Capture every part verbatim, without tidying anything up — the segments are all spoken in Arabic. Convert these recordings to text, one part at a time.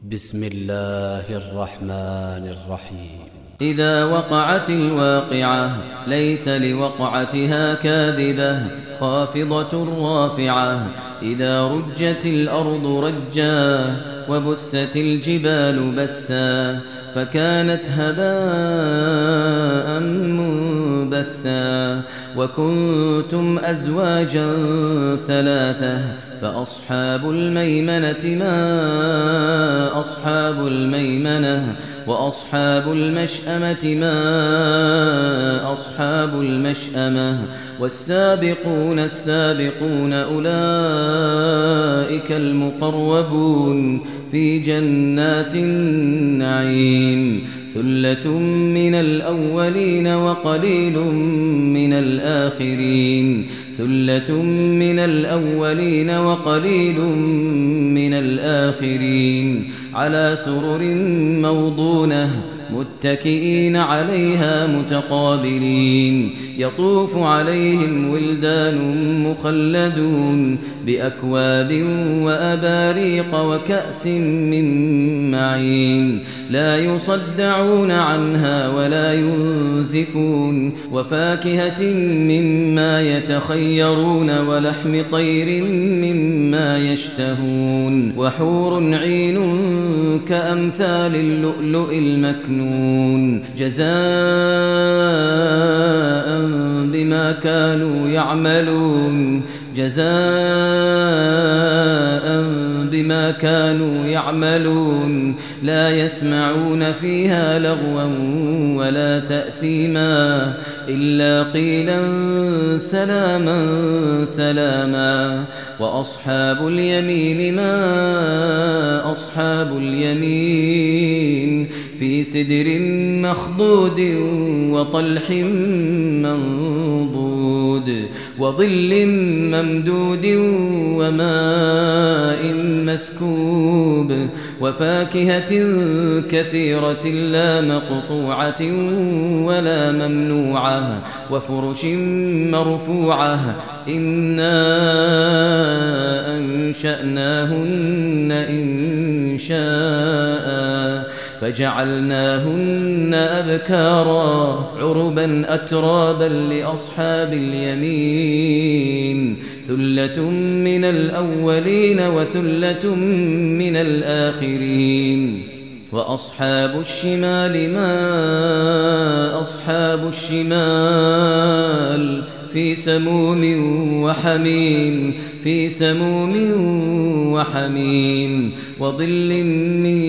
بسم الله الرحمن الرحيم. إذا وقعت الواقعة ليس لوقعتها كاذبة خافضة رافعة. إذا رجت الأرض رجا وبست الجبال بسا فكانت هباء منبثا. وكنتم أزواجا ثلاثة فأصحاب الميمنة ما أصحاب الميمنة وأصحاب المشأمة ما أصحاب المشأمة. والسابقون السابقون أولئك المقربون في جنات النعيم. ثلة من الأولين وقليل من الآخرين ثلة من الأولين وقليل من الآخرين على سرر موضونة متكئين عليها متقابلين. يطوف عليهم ولدان مخلدون بأكواب وأباريق وكأس من معين لا يصدعون عنها ولا ينزفون. وفاكهة مما يتخيرون ولحم طير مما يشتهون. وحور عين كأمثال اللؤلؤ المكنون جزاء بما كانوا يعملون جزاء بما كانوا يعملون. لا يسمعون فيها لغوا ولا تأثيما إلا قيلا سلاما سلاما. وأصحاب اليمين ما أصحاب اليمين في سدر مخضود وطلح منضود وظل ممدود وماء مسكوب. وفاكهة كثيرة لا مقطوعة ولا ممنوعة وفرش مرفوعة. إنا أنشأناهن إنشاء فجعلناهن أبكارا عربا أترابا لأصحاب اليمين. ثلة من الأولين وثلة من الآخرين. وأصحاب الشمال ما أصحاب الشمال في سموم وحميم في سموم وحميم وظل من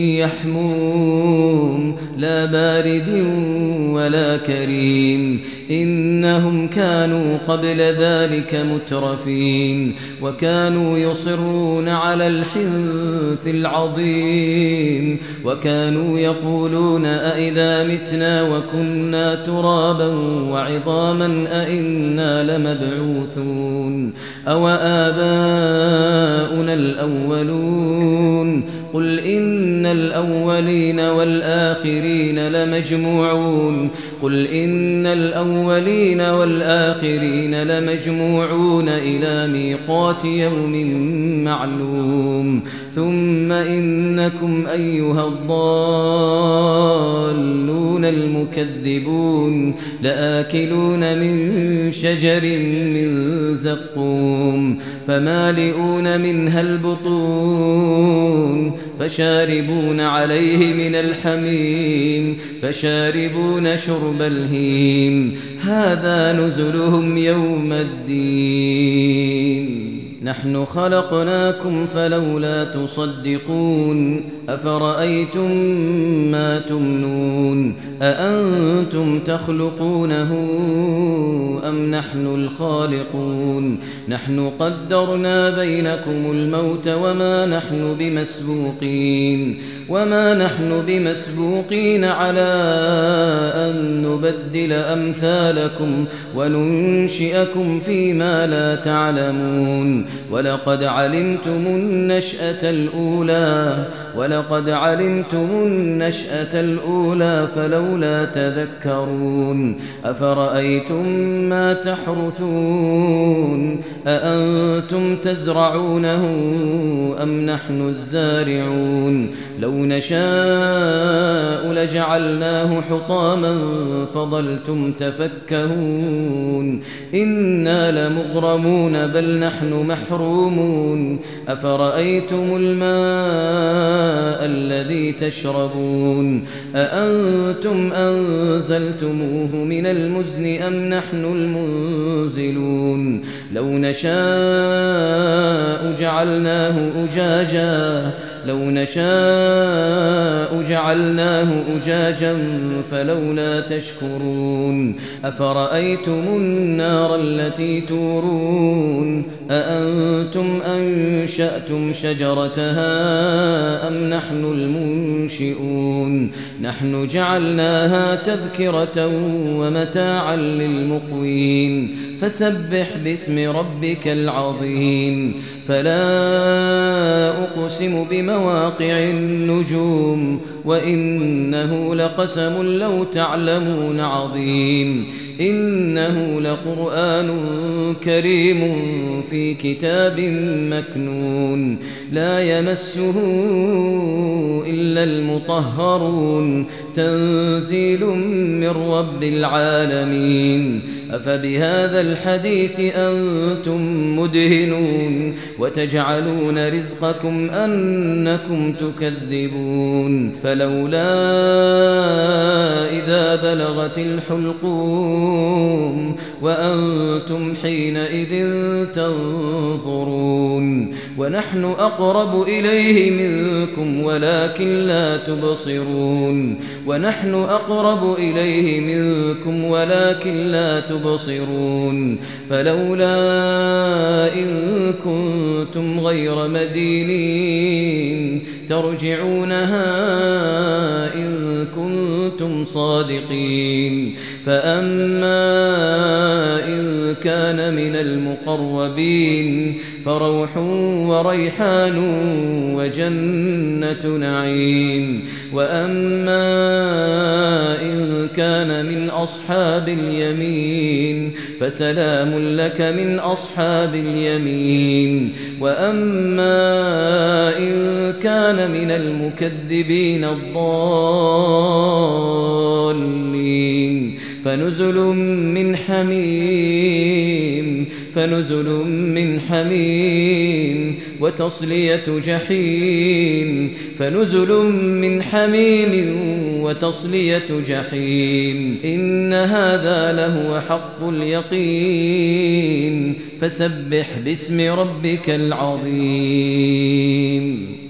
يحموم لا بارد ولا كريم. إنهم كانوا قبل ذلك مترفين وكانوا يصرون على الحنث العظيم وكانوا يقولون أئذا متنا وكنا ترابا وعظاما أئنا لمبعوثون أو آباؤنا الأولون. قل إن الأولين والآخرين لمجموعون قل إن الأولين والآخرين لمجموعون إلى ميقات يوم معلوم. ثم إنكم أيها الضالون المكذبون لآكلون من شجر من زقوم فمالئون منها البطون فشاربون عليه من الحميم فشاربون شرب الهيم. هذا نزلهم يوم الدين. نحن خلقناكم فلولا تصدقون. أفرأيتم ما تمنون أأنتم تخلقونه أم نحن الخالقون. نحن قدرنا بينكم الموت وما نحن بمسبوقين وما نحن بمسبوقين على أن نبدل أمثالكم وننشئكم فيما لا تعلمون. ولقد علمتم النشأة الأولى ولقد علمتم النشأة الأولى فلولا تذكرون أفرأيتم ما تحرثون أأنتم تزرعونه أم نحن الزارعون لو نشاء لجعلناه حطاما فظلتم تفكهون إنا لمغرمون بل نحن محرومون أفرأيتم الماء الذي تشربون أأنتم أنزلتموه من المزن أم نحن المنزلون لو نشاء جعلناه أجاجا لو نشاء جعلناه أجاجا فلولا تشكرون أفرأيتم النار التي تورون أأنتم أنشأتم شجرتها أم نحن المنشئون نحن جعلناها تذكرة ومتاعا للمقوين فسبح باسم ربك العظيم فلا أقسم بمواقع النجوم وإنه لقسم لو تعلمون عظيم إنه لقرآن كريم في كتاب مكنون لا يمسه إلا المطهرون تنزيل من رب العالمين أفبهذا الحديث أنتم مدهنون وتجعلون رزقكم أنكم تكذبون فلولا إذا بلغت الحلقوم وأنتم حينئذ تنظرون ونحن أقرب إليه منكم ولكن لا تبصرون ونحن أقرب إليه منكم ولكن لا تبصرون فلولا إن كنتم غير مدينين ترجعونها إن كنتم صادقين فأما إن كان من المقربين فروح وريحان وجنة نعيم وأما إن كان من أصحاب اليمين فسلام لك من أصحاب اليمين وأما إن كان من المكذبين الضالين فنزل من حميم فنزل من حميم وتصلية جحيم فنزل من حميم وتصلية جحيم إن هذا لهو حق اليقين فسبح باسم ربك العظيم.